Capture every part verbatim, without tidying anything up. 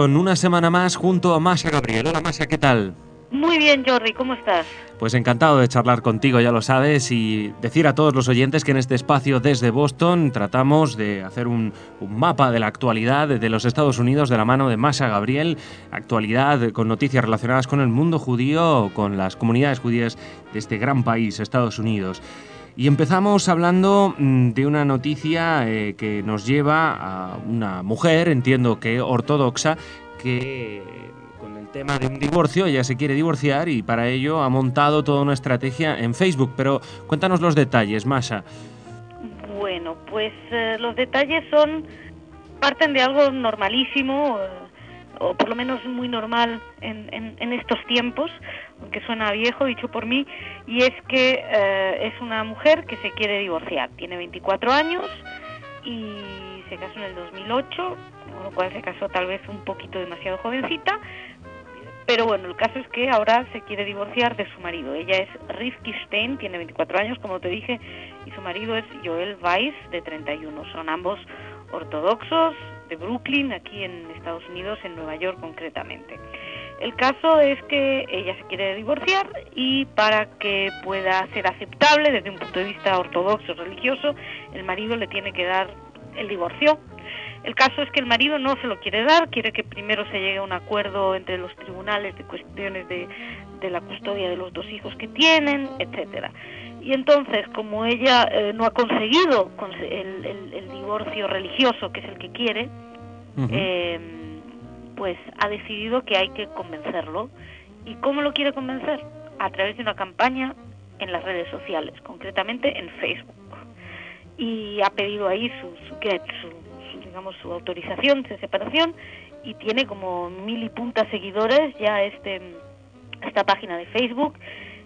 Boston, una semana más junto a Masha Gabriel. Hola Masha, ¿qué tal? Muy bien, Jordi, ¿cómo estás? Pues encantado de charlar contigo, ya lo sabes, y decir a todos los oyentes que en este espacio desde Boston tratamos de hacer un, un mapa de la actualidad de los Estados Unidos de la mano de Masha Gabriel, actualidad con noticias relacionadas con el mundo judío, con las comunidades judías de este gran país, Estados Unidos. Y empezamos hablando de una noticia eh, que nos lleva a una mujer, entiendo que ortodoxa, que con el tema de un divorcio, ella se quiere divorciar y para ello ha montado toda una estrategia en Facebook. Pero cuéntanos los detalles, Masha. Bueno, pues eh, los detalles son parten de algo normalísimo, eh, o por lo menos muy normal en, en, en estos tiempos, aunque suena viejo, dicho por mí, y es que eh, es una mujer que se quiere divorciar. Tiene veinticuatro años y se casó en el dos mil ocho, con lo cual se casó tal vez un poquito demasiado jovencita, pero bueno, el caso es que ahora se quiere divorciar de su marido. Ella es Rivki Stein, tiene veinticuatro años, como te dije, y su marido es Joel Weiss, de treinta y uno. Son ambos ortodoxos de Brooklyn, aquí en Estados Unidos, en Nueva York concretamente. El caso es que ella se quiere divorciar y para que pueda ser aceptable desde un punto de vista ortodoxo religioso, el marido le tiene que dar el divorcio. El caso es que el marido no se lo quiere dar, quiere que primero se llegue a un acuerdo entre los tribunales de cuestiones de, de la custodia de los dos hijos que tienen, etcétera. Y entonces, como ella eh, no ha conseguido el, el, el divorcio religioso, que es el que quiere, uh-huh. eh, pues ha decidido que hay que convencerlo. ¿Y cómo lo quiere convencer? A través de una campaña en las redes sociales, concretamente en Facebook. Y ha pedido ahí su, su, su digamos su autorización de separación y tiene como mil y punta seguidores ya este esta página de Facebook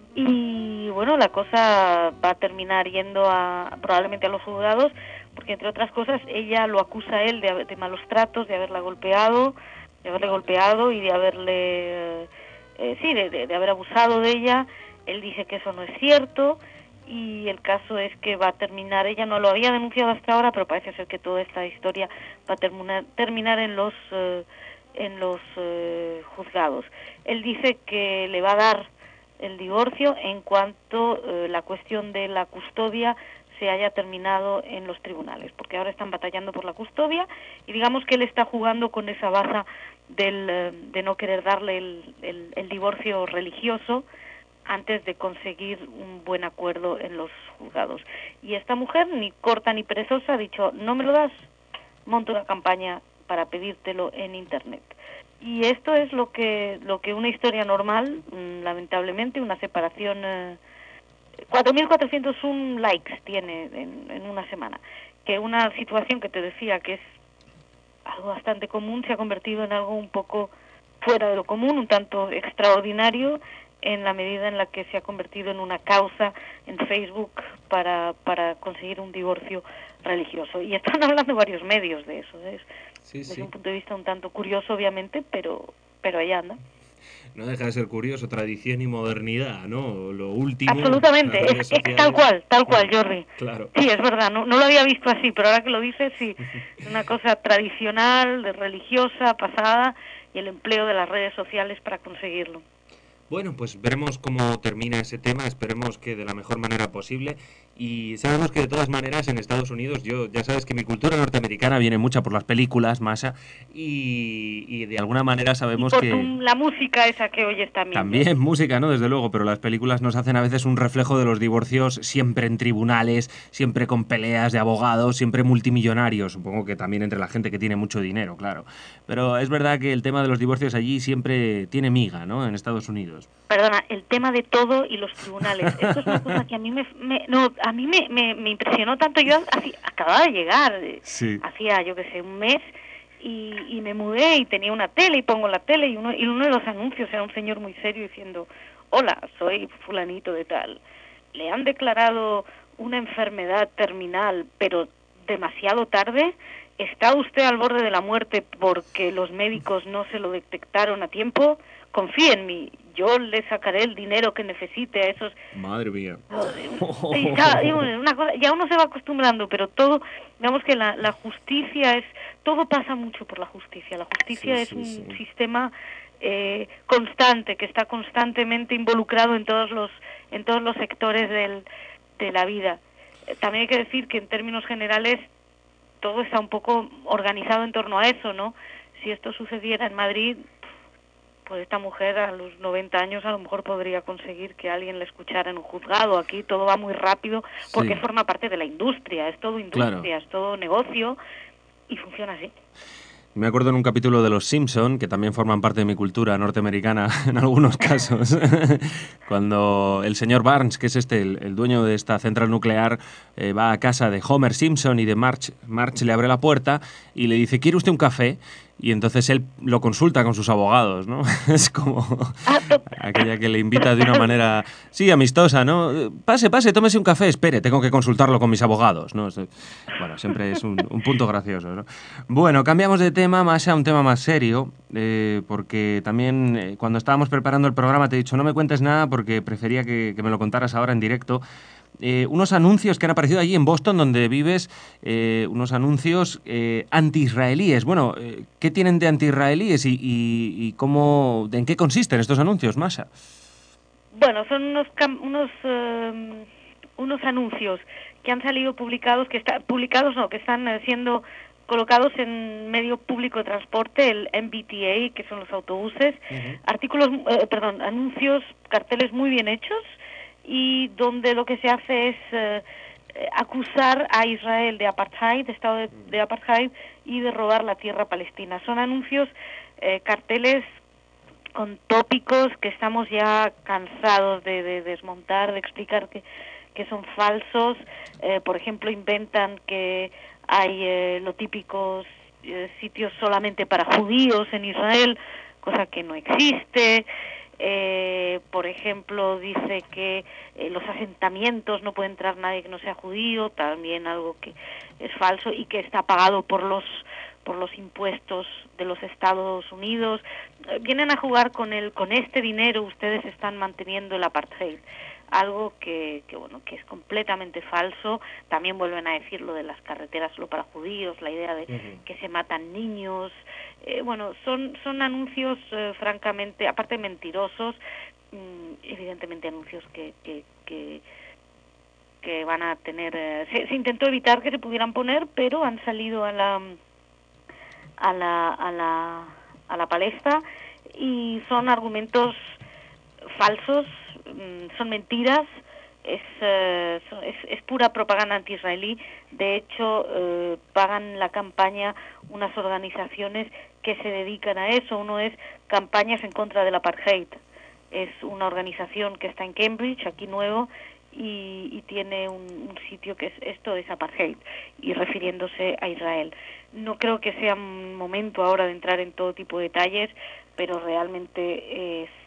y bueno, la cosa va a terminar yendo a probablemente a los juzgados porque entre otras cosas ella lo acusa a él de, de malos tratos, de haberla golpeado, de haberle golpeado y de haberle eh, sí, de, de, de haber abusado de ella. Él dice que eso no es cierto. Y el caso es que va a terminar, ella no lo había denunciado hasta ahora, pero parece ser que toda esta historia va a terminar, terminar en los eh, en los eh, juzgados. Él dice que le va a dar el divorcio en cuanto eh, la cuestión de la custodia se haya terminado en los tribunales, porque ahora están batallando por la custodia y digamos que él está jugando con esa baza del, eh, de no querer darle el, el, el divorcio religioso antes de conseguir un buen acuerdo en los juzgados. Y esta mujer, ni corta ni perezosa, ha dicho, no me lo das, monto una campaña para pedírtelo en Internet. Y esto es lo que lo que una historia normal, lamentablemente, una separación, eh, cuatro mil cuatrocientos uno likes tiene en, en una semana, que una situación que te decía que es algo bastante común, se ha convertido en algo un poco fuera de lo común, un tanto extraordinario, en la medida en la que se ha convertido en una causa en Facebook para, para conseguir un divorcio religioso. Y están hablando varios medios de eso, ¿ves? Sí, desde sí. un punto de vista un tanto curioso, obviamente, pero, pero ahí anda. No deja de ser curioso, tradición y modernidad, ¿no? Lo último... Absolutamente, es, es tal cual, tal cual, Jordi. Claro. Sí, es verdad, no, no lo había visto así, pero ahora que lo dices, sí, es una cosa tradicional, religiosa, pasada, y el empleo de las redes sociales para conseguirlo. Bueno, pues veremos cómo termina ese tema, esperemos que de la mejor manera posible y sabemos que de todas maneras en Estados Unidos, yo ya sabes que mi cultura norteamericana viene mucha por las películas, Masha, y, y de alguna manera sabemos y por que... Tu, la música esa que oyes también. También ¿no? música, ¿no? Desde luego, pero las películas nos hacen a veces un reflejo de los divorcios siempre en tribunales, siempre con peleas de abogados, siempre multimillonarios, supongo que también entre la gente que tiene mucho dinero, claro. Pero es verdad que el tema de los divorcios allí siempre tiene miga, ¿no? En Estados Unidos. Perdona, el tema de todo y los tribunales. Esto es una cosa que a mí me, me no, a mí me, me, me impresionó tanto. Yo así, acababa de llegar, sí. hacía, yo qué sé, un mes, y, y me mudé y tenía una tele y pongo la tele y uno, y uno de los anuncios era un señor muy serio diciendo, hola, soy fulanito de tal. Le han declarado una enfermedad terminal, pero demasiado tarde, ¿está usted al borde de la muerte porque los médicos no se lo detectaron a tiempo? Confíe en mí, yo le sacaré el dinero que necesite a esos... Madre mía. Y ya, y bueno, una cosa, ya uno se va acostumbrando, pero todo, digamos que la, la justicia es... Todo pasa mucho por la justicia. La justicia Sí, es sí, un sí. sistema eh, constante, que está constantemente involucrado en todos los, en todos los sectores del, de la vida. Eh, También hay que decir que en términos generales todo está un poco organizado en torno a eso, ¿no? Si esto sucediera en Madrid, pues esta mujer a los noventa años a lo mejor podría conseguir que alguien la escuchara en un juzgado. Aquí todo va muy rápido porque Sí, forma parte de la industria, es todo claro. industria, es todo negocio y funciona así. Me acuerdo en un capítulo de Los Simpson, que también forman parte de mi cultura norteamericana en algunos casos, cuando el señor Barnes, que es este, el, el dueño de esta central nuclear, eh, va a casa de Homer Simpson y de Marge. Marge le abre la puerta y le dice, ¿quiere usted un café? Y entonces él lo consulta con sus abogados, ¿no? Es como Ah, to- aquella que le invita de una manera, sí, amistosa, ¿no? Pase, pase, tómese un café, espere, tengo que consultarlo con mis abogados, ¿no? Es- Bueno, siempre es un, un punto gracioso, ¿no? Bueno, cambiamos de tema más a un tema más serio, eh, porque también eh, cuando estábamos preparando el programa te he dicho no me cuentes nada porque prefería que, que me lo contaras ahora en directo. Eh, unos anuncios que han aparecido allí en Boston, donde vives, eh, unos anuncios eh, anti-israelíes. Bueno, eh, ¿qué tienen de anti-israelíes y, y, y cómo, en qué consisten estos anuncios, Masha? bueno, son unos cam- unos eh, unos anuncios que han salido publicados, que están publicados no, que están eh, siendo colocados en medio público de transporte, el M B T A, que son los autobuses, Uh-huh. artículos, eh, perdón, anuncios, carteles muy bien hechos y donde lo que se hace es eh, eh, acusar a Israel de apartheid, de estado de, de apartheid y de robar la tierra palestina. Son anuncios, eh, carteles con tópicos que estamos ya cansados de, de desmontar, de explicar que, que son falsos. Eh, por ejemplo, inventan que hay eh, lo típicos eh, sitios solamente para judíos en Israel, cosa que no existe. Eh, por ejemplo, dice que eh, los asentamientos no puede entrar nadie que no sea judío, también algo que es falso y que está pagado por los por los impuestos de los Estados Unidos. Eh, vienen a jugar con el con este dinero, ustedes están manteniendo el apartheid, algo que, que bueno que es completamente falso. También vuelven a decir lo de las carreteras solo para judíos, la idea de Uh-huh. que se matan niños. Eh, bueno, son son anuncios eh, francamente, aparte mentirosos, mmm, evidentemente anuncios que que, que que van a tener eh, se, se intentó evitar que se pudieran poner, pero han salido a la a la a la a la palestra y son argumentos falsos, mmm, son mentiras, es, eh, es es pura propaganda anti-israelí. De hecho, eh, pagan la campaña unas organizaciones que se dedican a eso. Uno es Campañas en contra del apartheid. Es una organización que está en Cambridge, aquí nuevo, y, y tiene un, un sitio que es esto es apartheid, y refiriéndose a Israel. No creo que sea un momento ahora de entrar en todo tipo de detalles, pero realmente es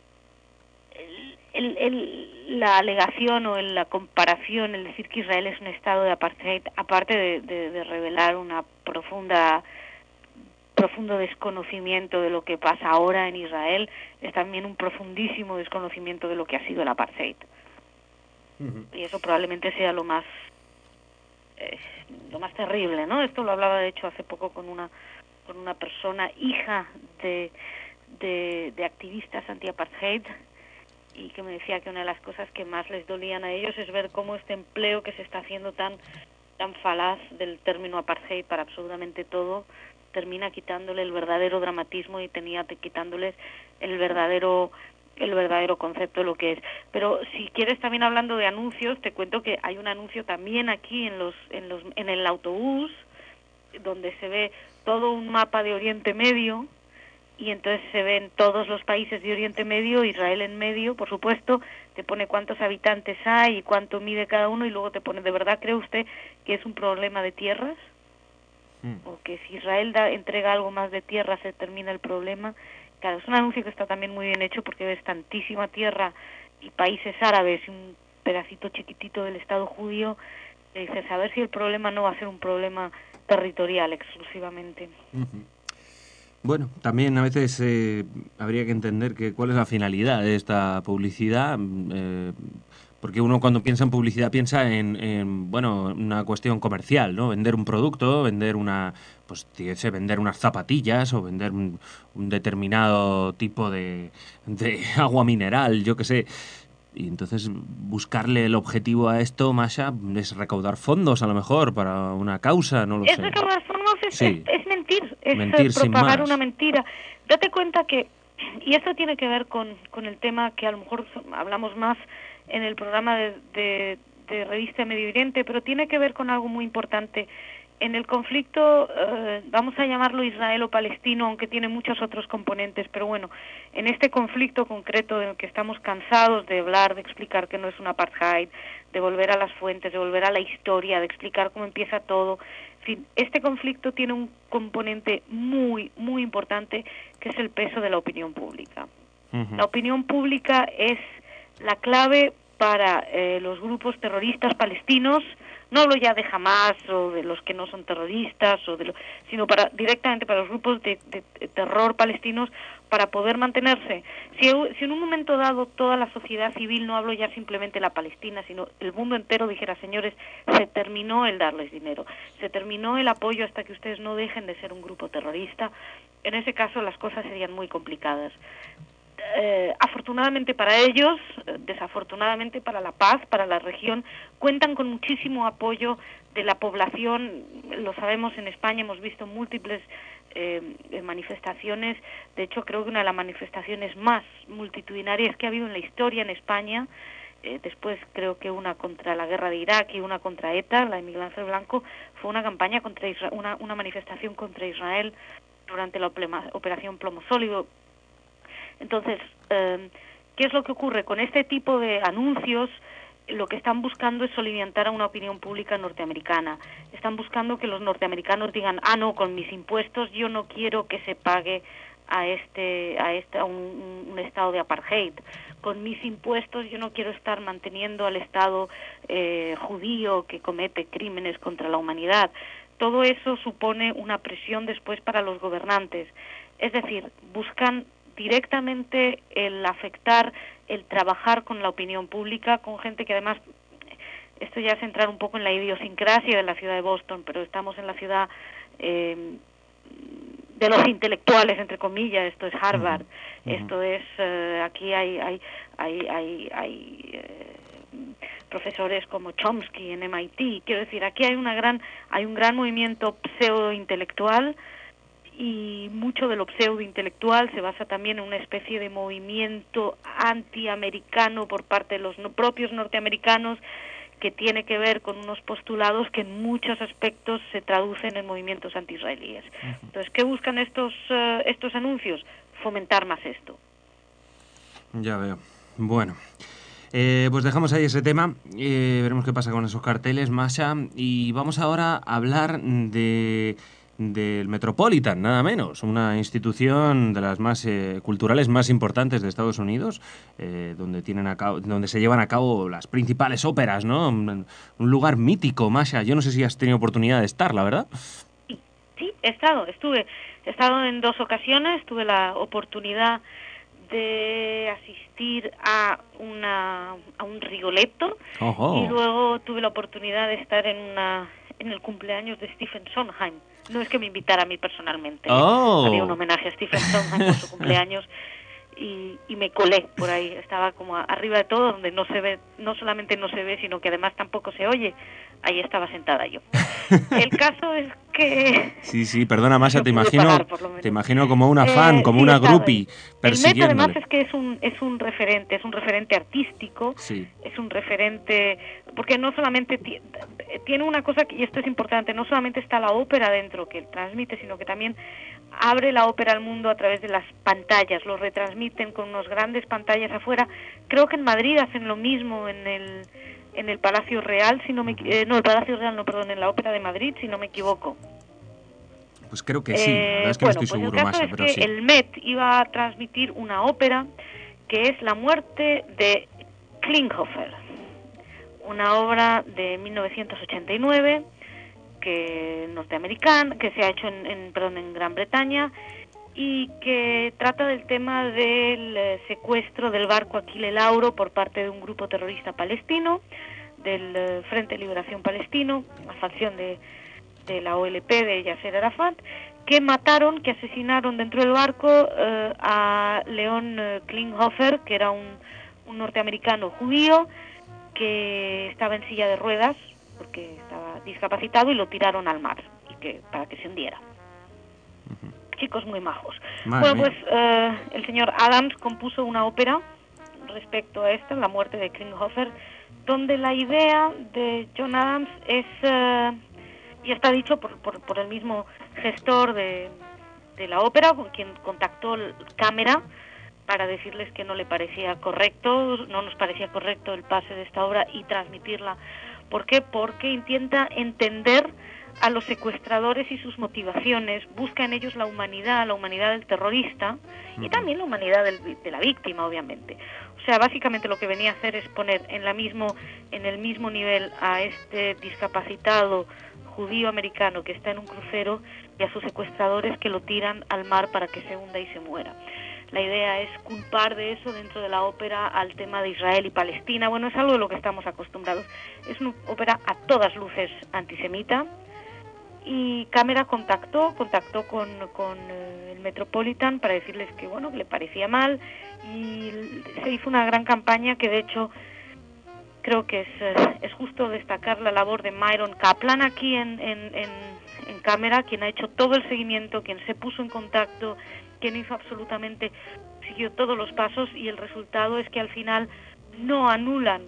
el, el, el, la alegación o la comparación, el decir que Israel es un estado de apartheid, aparte de, de, de revelar una profunda profundo desconocimiento de lo que pasa ahora en Israel, es también un profundísimo desconocimiento de lo que ha sido el apartheid. Uh-huh. Y eso probablemente sea lo más eh, lo más terrible, ¿no? Esto lo hablaba de hecho hace poco con una con una persona hija de de, de activistas anti-apartheid, y que me decía que una de las cosas que más les dolían a ellos es ver cómo este empleo que se está haciendo tan tan falaz del término apartheid para absolutamente todo termina quitándole el verdadero dramatismo y tenía quitándoles el verdadero el verdadero concepto de lo que es. Pero si quieres, también hablando de anuncios, te cuento que hay un anuncio también aquí en los en los en el autobús donde se ve todo un mapa de Oriente Medio, y entonces se ven todos los países de Oriente Medio, Israel en medio, por supuesto, te pone cuántos habitantes hay y cuánto mide cada uno, y luego te pone, ¿de verdad cree usted que es un problema de tierras? Mm. O que si Israel da, entrega algo más de tierra se termina el problema. Claro, es un anuncio que está también muy bien hecho porque ves tantísima tierra y países árabes y un pedacito chiquitito del Estado judío, y dices, a ver si el problema no va a ser un problema territorial exclusivamente. Uh-huh. Bueno, también a veces eh, habría que entender que cuál es la finalidad de esta publicidad, eh, porque uno cuando piensa en publicidad piensa en, en, bueno, una cuestión comercial, ¿no? Vender un producto, vender una, pues, sé, vender unas zapatillas o vender un, un determinado tipo de, de agua mineral, yo qué sé. Y entonces buscarle el objetivo a esto, Masha, es recaudar fondos a lo mejor para una causa, no lo Es sé. recaudar fondos, es, Sí. es, es mentir, es mentir sin propagar más. una mentira. Date cuenta que, y esto tiene que ver con, con el tema que a lo mejor hablamos más en el programa de, de, de Revista Medio Oriente, pero tiene que ver con algo muy importante. En el conflicto, eh, vamos a llamarlo israelo-palestino, aunque tiene muchos otros componentes, pero bueno, en este conflicto concreto en el que estamos cansados de hablar, de explicar que no es un apartheid, de volver a las fuentes, de volver a la historia, de explicar cómo empieza todo, en fin, este conflicto tiene un componente muy, muy importante, que es el peso de la opinión pública. Uh-huh. La opinión pública es la clave para eh, los grupos terroristas palestinos. No hablo ya de Hamas o de los que no son terroristas, o de lo, sino para directamente para los grupos de, de, de terror palestinos, para poder mantenerse. Si, si en un momento dado toda la sociedad civil, no hablo ya simplemente de la Palestina, sino el mundo entero dijera, señores, se terminó el darles dinero, se terminó el apoyo hasta que ustedes no dejen de ser un grupo terrorista, en ese caso las cosas serían muy complicadas. Eh, afortunadamente para ellos, desafortunadamente para la paz, para la región, cuentan con muchísimo apoyo de la población. Lo sabemos, en España hemos visto múltiples eh, manifestaciones. De hecho, creo que una de las manifestaciones más multitudinarias que ha habido en la historia en España, eh, después creo que una contra la guerra de Irak y una contra ETA, la de Miguel Ángel Blanco, fue una campaña contra Israel, una, una manifestación contra Israel durante la operación Plomo Sólido. Entonces, eh, ¿qué es lo que ocurre? Con este tipo de anuncios, lo que están buscando es soliviantar a una opinión pública norteamericana. Están buscando que los norteamericanos digan, ah, no, con mis impuestos yo no quiero que se pague a este a este a un, un estado de apartheid. Con mis impuestos yo no quiero estar manteniendo al estado eh, judío que comete crímenes contra la humanidad. Todo eso supone una presión después para los gobernantes. Es decir, buscan directamente el afectar, el trabajar con la opinión pública, con gente que además, esto ya es entrar un poco en la idiosincrasia de la ciudad de Boston, pero estamos en la ciudad eh, de los intelectuales, entre comillas. Esto es Harvard, uh-huh. Uh-huh. Esto es, eh, aquí hay, hay, hay, hay, hay eh, profesores como Chomsky en M I T. Quiero decir, aquí hay una gran, hay un gran movimiento pseudo-intelectual, y mucho de lo pseudo-intelectual se basa también en una especie de movimiento antiamericano por parte de los no, propios norteamericanos, que tiene que ver con unos postulados que en muchos aspectos se traducen en movimientos anti-israelíes. Uh-huh. Entonces, ¿qué buscan estos, uh, estos anuncios? Fomentar más esto. Ya veo. Bueno, eh, pues dejamos ahí ese tema, eh, veremos qué pasa con esos carteles, Masha, y vamos ahora a hablar de... del Metropolitan, nada menos, una institución de las más eh, culturales más importantes de Estados Unidos, eh, donde tienen a cabo, donde se llevan a cabo las principales óperas, ¿no? Un, un lugar mítico, Masha. Yo no sé si has tenido oportunidad de estar, la verdad. Sí, sí, he estado, estuve, he estado en dos ocasiones, tuve la oportunidad de asistir a una a un Rigoletto. Ojo. Y luego tuve la oportunidad de estar en una en el cumpleaños de Stephen Sondheim. No es que me invitara a mí personalmente, oh. ¿eh? Había un homenaje a Stephen Sondheim por su cumpleaños y, y me colé por ahí. Estaba como arriba de todo, donde no se ve, no solamente no se ve, sino que además tampoco se oye. Ahí estaba sentada yo. El caso es que... Sí, sí, perdona, Masha, te imagino, pagar, te imagino como una fan, eh, como sí, una groupie, persiguiéndole. El Met además es que es un, es un referente, es un referente artístico, sí. Es un referente, porque no solamente t- tiene una cosa, y esto es importante, no solamente está la ópera dentro que transmite, sino que también abre la ópera al mundo a través de las pantallas, lo retransmiten con unas grandes pantallas afuera. Creo que en Madrid hacen lo mismo en el... en el Palacio Real, si no me eh, no el Palacio Real, no, perdón, en la Ópera de Madrid, si no me equivoco. Pues creo que sí, eh, la verdad es que bueno, no estoy pues seguro, el caso Masha, es pero que sí. El Met iba a transmitir una ópera que es La muerte de Klinghoffer, una obra de mil novecientos ochenta y nueve que norteamericano, que se ha hecho en, en, perdón, en Gran Bretaña, y que trata del tema del eh, secuestro del barco Aquile Lauro por parte de un grupo terrorista palestino, del eh, Frente de Liberación Palestino, una facción de, de la O L P de Yasser Arafat, que mataron, que asesinaron dentro del barco eh, a Leon eh, Klinghoffer, que era un, un norteamericano judío que estaba en silla de ruedas porque estaba discapacitado, y lo tiraron al mar y que para que se hundiera. Uh-huh. Chicos muy majos. Madre bueno, mía. pues eh, el señor Adams compuso una ópera respecto a esto, la muerte de Klinghoffer, donde la idea de John Adams es, eh, y está dicho por, por, por el mismo gestor de, de la ópera, con quien contactó el Cámara para decirles que no le parecía correcto, no nos parecía correcto el pase de esta obra y transmitirla. ¿Por qué? Porque intenta entender a los secuestradores y sus motivaciones, busca en ellos la humanidad, la humanidad del terrorista y también la humanidad del, de la víctima, obviamente. O sea, básicamente lo que venía a hacer es poner en, la mismo, en el mismo nivel a este discapacitado judío americano que está en un crucero y a sus secuestradores que lo tiran al mar para que se hunda y se muera. La idea es culpar de eso dentro de la ópera al tema de Israel y Palestina. Bueno, es algo de lo que estamos acostumbrados. Es una ópera a todas luces antisemita, y Cámara contactó, contactó con, con el Metropolitan para decirles que, bueno, que le parecía mal, y se hizo una gran campaña que, de hecho, creo que es, es justo destacar la labor de Myron Kaplan aquí en, en, en, en Cámara, quien ha hecho todo el seguimiento, quien se puso en contacto, quien hizo absolutamente, siguió todos los pasos, y el resultado es que al final no anulan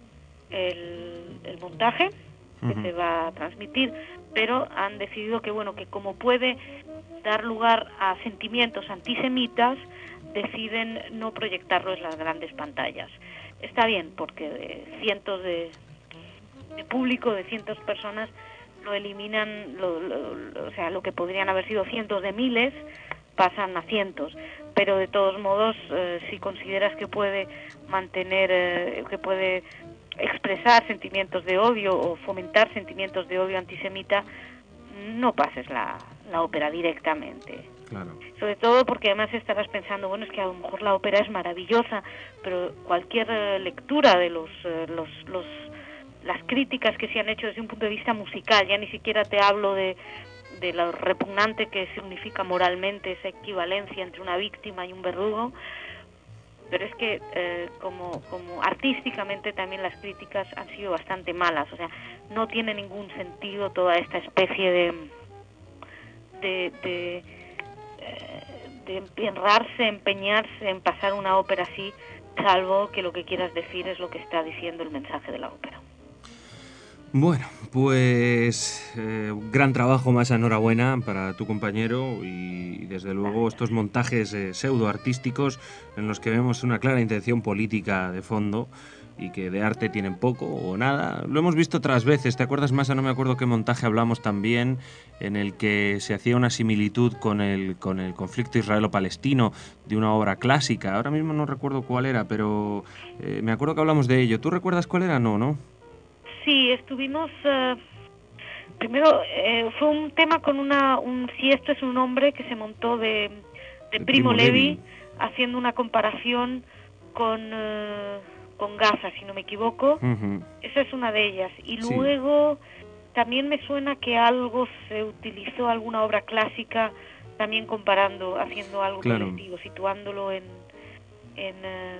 el, el montaje que uh-huh. se va a transmitir, pero han decidido que, bueno, que como puede dar lugar a sentimientos antisemitas, deciden no proyectarlo en las grandes pantallas. Está bien, porque de cientos de, de público, de cientos de personas, lo eliminan, lo, lo, lo, o sea, lo que podrían haber sido cientos de miles, pasan a cientos, pero de todos modos, eh, si consideras que puede mantener, eh, que puede expresar sentimientos de odio o fomentar sentimientos de odio antisemita, no pases la, la ópera directamente. Claro. Sobre todo porque además estarás pensando, bueno, es que a lo mejor la ópera es maravillosa, pero cualquier eh, lectura de los, eh, los, los las críticas que se han hecho desde un punto de vista musical, ya ni siquiera te hablo de de lo repugnante que significa moralmente esa equivalencia entre una víctima y un verdugo, pero es que eh, como, como artísticamente también las críticas han sido bastante malas. O sea, no tiene ningún sentido toda esta especie de de, de, eh, de empeñarse, empeñarse en pasar una ópera así, salvo que lo que quieras decir es lo que está diciendo el mensaje de la ópera. Bueno, pues eh, gran trabajo, más enhorabuena para tu compañero, y desde luego estos montajes eh, pseudo-artísticos en los que vemos una clara intención política de fondo y que de arte tienen poco o nada. Lo hemos visto otras veces, ¿te acuerdas, Masa? No me acuerdo qué montaje hablamos también, en el que se hacía una similitud con el, con el conflicto israelo-palestino de una obra clásica. Ahora mismo no recuerdo cuál era, pero eh, me acuerdo que hablamos de ello. ¿Tú recuerdas cuál era? No, ¿no? Sí, estuvimos, uh, primero eh, fue un tema con una, un, si esto es un hombre que se montó de, de Primo, Primo Levi, Levi, haciendo una comparación con, uh, con Gaza, si no me equivoco. Uh-huh. Esa es una de ellas. Y sí. Luego también me suena que algo se utilizó, alguna obra clásica, también comparando, haciendo algo claro. colectivo, situándolo en... en,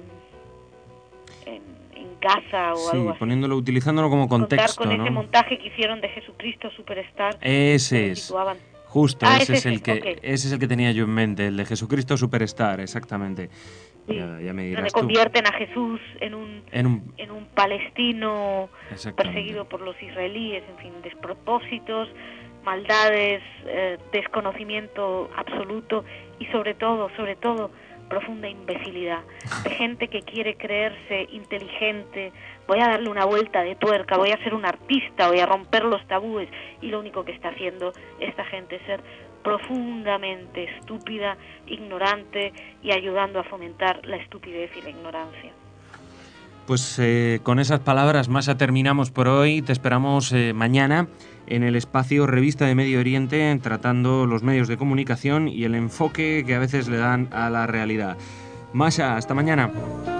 uh, en en Gaza o sí, algo así. Poniéndolo, utilizándolo como contexto, con ¿no? ese montaje que hicieron de Jesucristo Superstar. Ese es. Situaban. Justo, ah, ese, ese es el que okay. ese es el que tenía yo en mente, el de Jesucristo Superstar, exactamente. Sí. Ya, ya me dirás donde tú. Convierten a Jesús en un, en un en un palestino perseguido por los israelíes, en fin, despropósitos, maldades, eh, desconocimiento absoluto y sobre todo, sobre todo profunda imbecilidad, de gente que quiere creerse inteligente, voy a darle una vuelta de tuerca, voy a ser un artista, voy a romper los tabúes, y lo único que está haciendo esta gente es ser profundamente estúpida, ignorante y ayudando a fomentar la estupidez y la ignorancia. Pues eh, con esas palabras, Masha, terminamos por hoy. Te esperamos eh, mañana en el espacio Revista de Medio Oriente, tratando los medios de comunicación y el enfoque que a veces le dan a la realidad. Masha, hasta mañana.